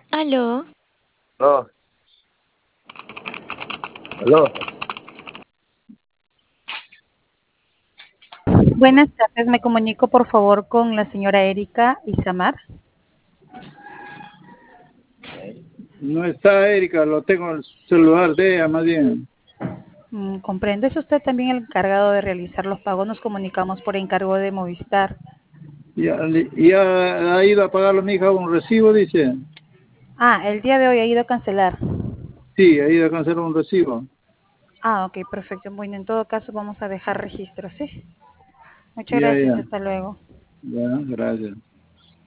Aló, Aló, aló. Buenas tardes, me comunico por favor con la señora Erika Isamar. No está Erika, lo tengo en el celular de ella más bien. Comprendo, es usted también el encargado de realizar los pagos, nos comunicamos por encargo de Movistar. Ya ha ido a pagarlo mi hija un recibo, dice. El día de hoy ha ido a cancelar. Sí, ha ido a cancelar un recibo. Ok, perfecto. Bueno, en todo caso vamos a dejar registro, ¿sí? Muchas Ya, gracias, ya. hasta luego. Ya, gracias.